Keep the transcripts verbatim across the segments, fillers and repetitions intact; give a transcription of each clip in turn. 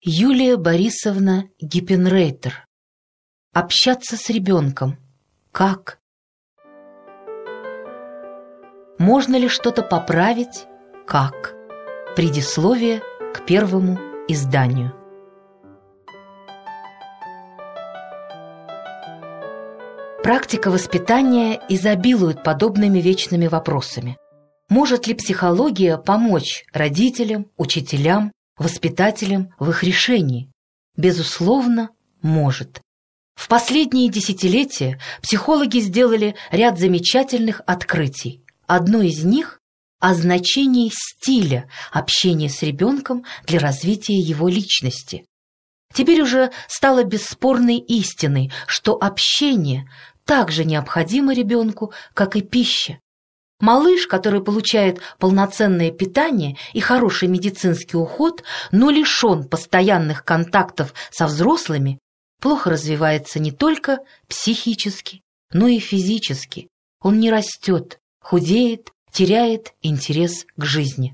Юлия Борисовна Гиппенрейтер. Общаться с ребенком. Как? Можно ли что-то поправить? Как? Предисловие к первому изданию. Практика воспитания изобилует подобными вечными вопросами. Может ли психология помочь родителям, учителям, воспитателям в их решении? Безусловно, может. В последние десятилетия психологи сделали ряд замечательных открытий. Одно из них – о значении стиля общения с ребенком для развития его личности. Теперь уже стало бесспорной истиной, что общение так же необходимо ребенку, как и пища. Малыш, который получает полноценное питание и хороший медицинский уход, но лишен постоянных контактов со взрослыми, плохо развивается не только психически, но и физически. Он не растет, худеет, теряет интерес к жизни.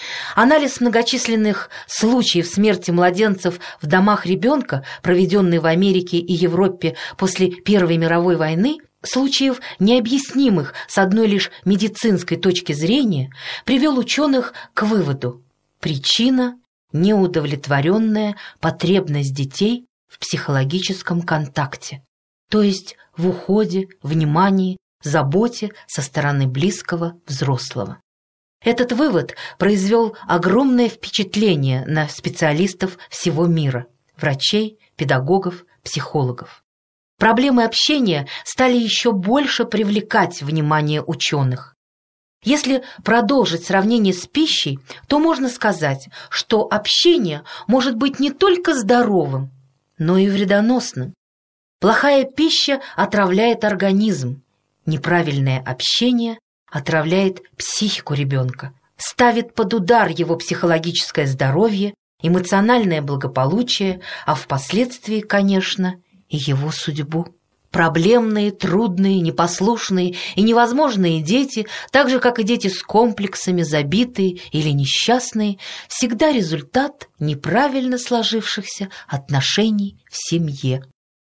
Анализ многочисленных случаев смерти младенцев в домах ребенка, проведенный в Америке и Европе после Первой мировой войны, случаев, необъяснимых с одной лишь медицинской точки зрения, привел ученых к выводу: причина – неудовлетворенная потребность детей в психологическом контакте, то есть в уходе, внимании, заботе со стороны близкого взрослого. Этот вывод произвел огромное впечатление на специалистов всего мира – врачей, педагогов, психологов. Проблемы общения стали еще больше привлекать внимание ученых. Если продолжить сравнение с пищей, то можно сказать, что общение может быть не только здоровым, но и вредоносным. Плохая пища отравляет организм, неправильное общение отравляет психику ребенка, ставит под удар его психологическое здоровье, эмоциональное благополучие, а впоследствии, конечно, и его судьбу. Проблемные, трудные, непослушные и невозможные дети, так же, как и дети с комплексами, забитые или несчастные, всегда результат неправильно сложившихся отношений в семье.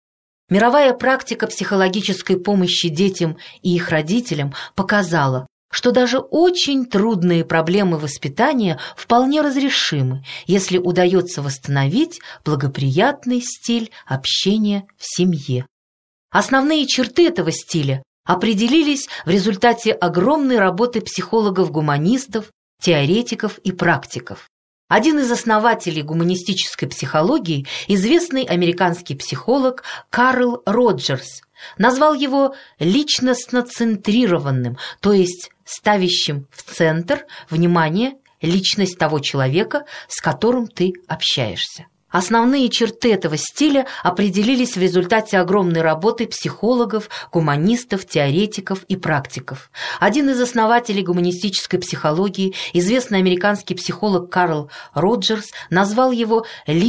Мировая практика психологической помощи детям и их родителям показала, что даже очень трудные проблемы воспитания вполне разрешимы, если удается восстановить благоприятный стиль общения в семье. Основные черты этого стиля определились в результате огромной работы психологов-гуманистов, теоретиков и практиков. Один из основателей гуманистической психологии, известный американский психолог Карл Роджерс, назвал его личностно-центрированным, то есть ставящим в центр внимания личность того человека, с которым ты общаешься. Основные черты этого стиля определились в результате огромной работы психологов, гуманистов, теоретиков и практиков. Один из основателей гуманистической психологии, известный американский психолог Карл Роджерс, назвал его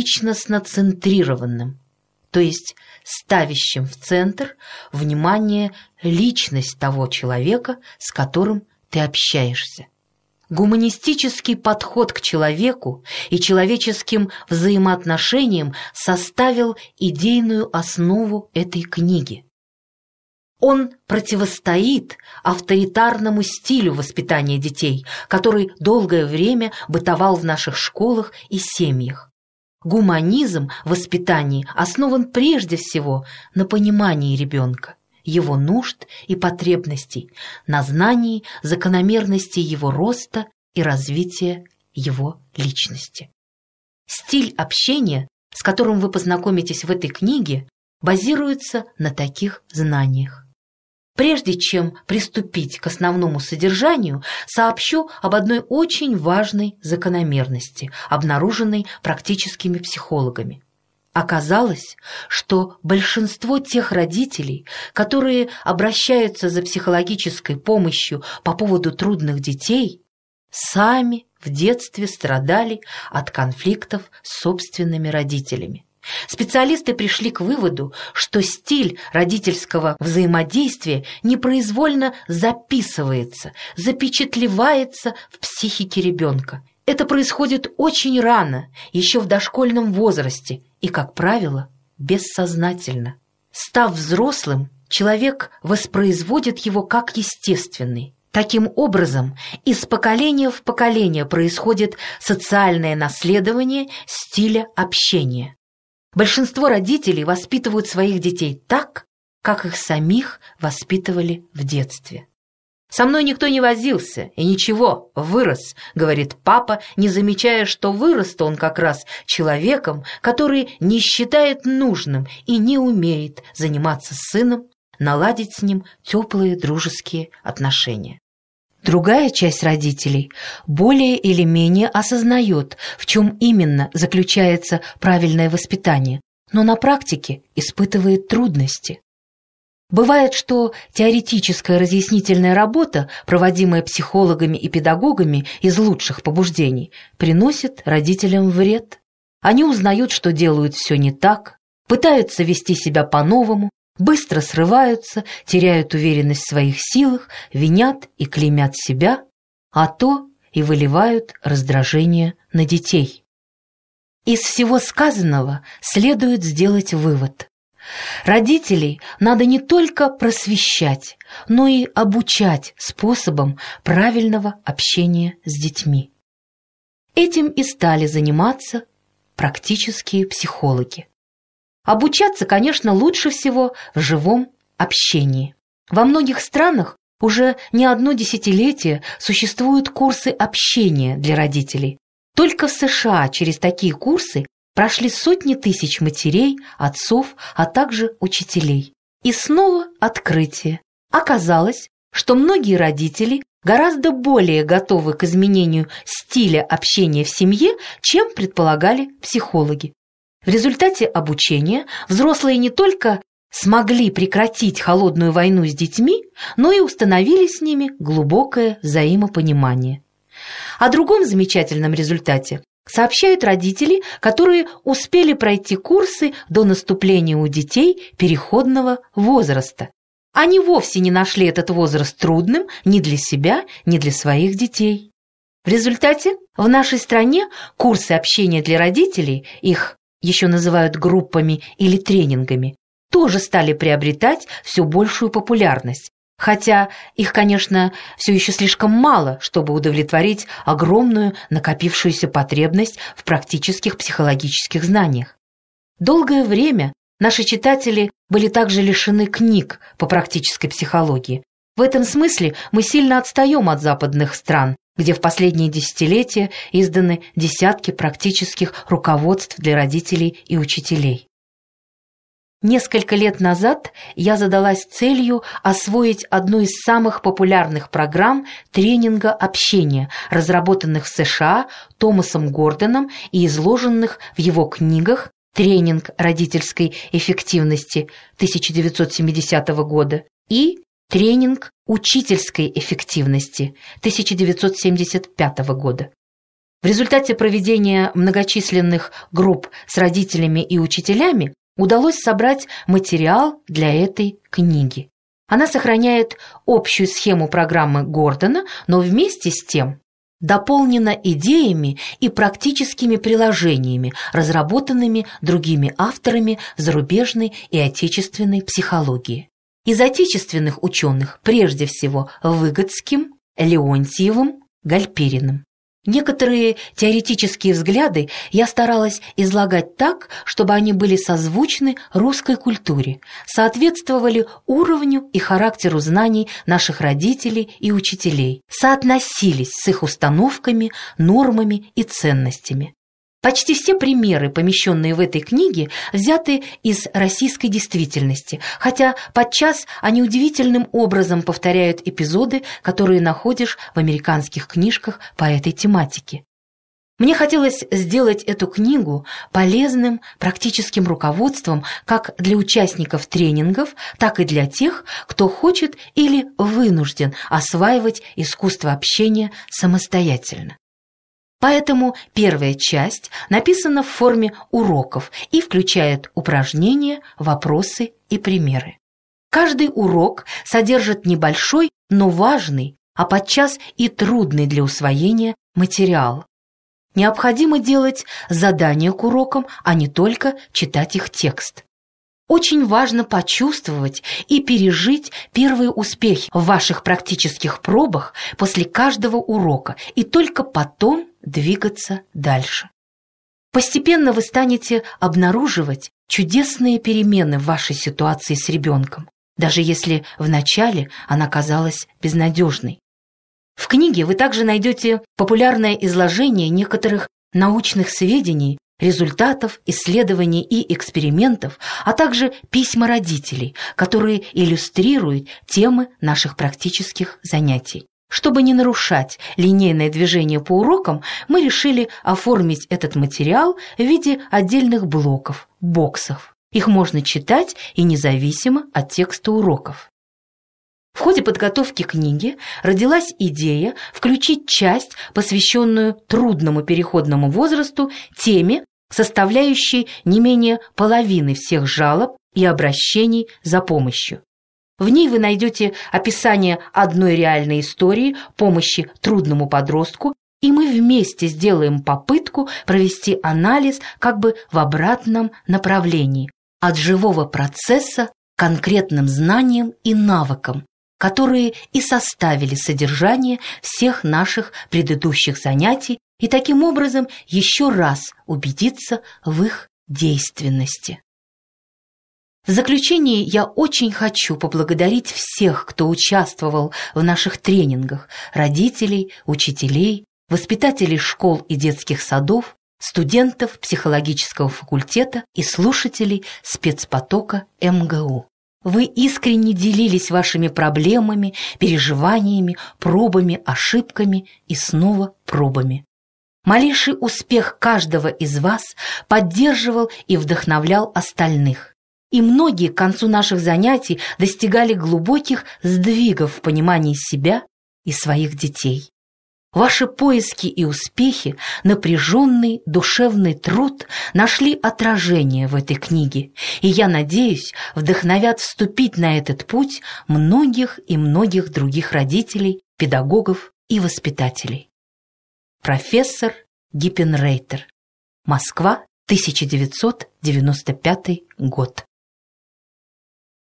личностно-центрированным, то есть ставящим в центр внимания личность того человека, с которым ты общаешься. Гуманистический подход к человеку и человеческим взаимоотношениям составил идейную основу этой книги. Он противостоит авторитарному стилю воспитания детей, который долгое время бытовал в наших школах и семьях. Гуманизм в воспитании основан прежде всего на понимании ребенка, его нужд и потребностей, на знании закономерностей его роста и развития его личности. Стиль общения, с которым вы познакомитесь в этой книге, базируется на таких знаниях. Прежде чем приступить к основному содержанию, сообщу об одной очень важной закономерности, обнаруженной практическими психологами. Оказалось, что большинство тех родителей, которые обращаются за психологической помощью по поводу трудных детей, сами в детстве страдали от конфликтов с собственными родителями. Специалисты пришли к выводу, что стиль родительского взаимодействия непроизвольно записывается, запечатлевается в психике ребенка. Это происходит очень рано, еще в дошкольном возрасте и, как правило, бессознательно. Став взрослым, человек воспроизводит его как естественный. Таким образом, из поколения в поколение происходит социальное наследование стиля общения. Большинство родителей воспитывают своих детей так, как их самих воспитывали в детстве. «Со мной никто не возился, и ничего, вырос», — говорит папа, не замечая, что вырос-то он как раз человеком, который не считает нужным и не умеет заниматься с сыном, наладить с ним теплые дружеские отношения. Другая часть родителей более или менее осознает, в чем именно заключается правильное воспитание, но на практике испытывает трудности. Бывает, что теоретическая разъяснительная работа, проводимая психологами и педагогами из лучших побуждений, приносит родителям вред. Они узнают, что делают все не так, пытаются вести себя по-новому, быстро срываются, теряют уверенность в своих силах, винят и клеймят себя, а то и выливают раздражение на детей. Из всего сказанного следует сделать вывод. Родителей надо не только просвещать, но и обучать способам правильного общения с детьми. Этим и стали заниматься практические психологи. Обучаться, конечно, лучше всего в живом общении. Во многих странах уже не одно десятилетие существуют курсы общения для родителей. Только в США через такие курсы прошли сотни тысяч матерей, отцов, а также учителей. И снова открытие. Оказалось, что многие родители гораздо более готовы к изменению стиля общения в семье, чем предполагали психологи. В результате обучения взрослые не только смогли прекратить холодную войну с детьми, но и установили с ними глубокое взаимопонимание. О другом замечательном результате сообщают родители, которые успели пройти курсы до наступления у детей переходного возраста. Они вовсе не нашли этот возраст трудным ни для себя, ни для своих детей. В результате в нашей стране курсы общения для родителей, их еще называют группами или тренингами, тоже стали приобретать все большую популярность, хотя их, конечно, все еще слишком мало, чтобы удовлетворить огромную накопившуюся потребность в практических психологических знаниях. Долгое время наши читатели были также лишены книг по практической психологии. В этом смысле мы сильно отстаем от западных стран, где в последние десятилетия изданы десятки практических руководств для родителей и учителей. Несколько лет назад я задалась целью освоить одну из самых популярных программ тренинга общения, разработанных в США Томасом Гордоном и изложенных в его книгах «Тренинг родительской эффективности» тысяча девятьсот семидесятого года и «Тренинг учительской эффективности» тысяча девятьсот семьдесят пятого года. В результате проведения многочисленных групп с родителями и учителями удалось собрать материал для этой книги. Она сохраняет общую схему программы Гордона, но вместе с тем дополнена идеями и практическими приложениями, разработанными другими авторами зарубежной и отечественной психологии. Из отечественных ученых прежде всего Выгодским, Леонтьевым, Гальпериным. Некоторые теоретические взгляды я старалась излагать так, чтобы они были созвучны русской культуре, соответствовали уровню и характеру знаний наших родителей и учителей, соотносились с их установками, нормами и ценностями. Почти все примеры, помещенные в этой книге, взяты из российской действительности, хотя подчас они удивительным образом повторяют эпизоды, которые находишь в американских книжках по этой тематике. Мне хотелось сделать эту книгу полезным практическим руководством как для участников тренингов, так и для тех, кто хочет или вынужден осваивать искусство общения самостоятельно. Поэтому первая часть написана в форме уроков и включает упражнения, вопросы и примеры. Каждый урок содержит небольшой, но важный, а подчас и трудный для усвоения материал. Необходимо делать задания к урокам, а не только читать их текст. Очень важно почувствовать и пережить первые успехи в ваших практических пробах после каждого урока и только потом двигаться дальше. Постепенно вы станете обнаруживать чудесные перемены в вашей ситуации с ребенком, даже если вначале она казалась безнадежной. В книге вы также найдете популярное изложение некоторых научных сведений, результатов, исследований и экспериментов, а также письма родителей, которые иллюстрируют темы наших практических занятий. Чтобы не нарушать линейное движение по урокам, мы решили оформить этот материал в виде отдельных блоков, боксов. Их можно читать и независимо от текста уроков. В ходе подготовки книги родилась идея включить часть, посвященную трудному переходному возрасту, теме, составляющей не менее половины всех жалоб и обращений за помощью. В ней вы найдете описание одной реальной истории помощи трудному подростку, и мы вместе сделаем попытку провести анализ как бы в обратном направлении, от живого процесса к конкретным знаниям и навыкам, которые и составили содержание всех наших предыдущих занятий, и таким образом еще раз убедиться в их действенности. В заключение я очень хочу поблагодарить всех, кто участвовал в наших тренингах: родителей, учителей, воспитателей школ и детских садов, студентов психологического факультета и слушателей спецпотока эм гэ у. Вы искренне делились вашими проблемами, переживаниями, пробами, ошибками и снова пробами. Малейший успех каждого из вас поддерживал и вдохновлял остальных. И многие к концу наших занятий достигали глубоких сдвигов в понимании себя и своих детей. Ваши поиски и успехи, напряженный душевный труд нашли отражение в этой книге, и, я надеюсь, вдохновят вступить на этот путь многих и многих других родителей, педагогов и воспитателей. Профессор Гиппенрейтер. Москва, тысяча девятьсот девяносто пятый год.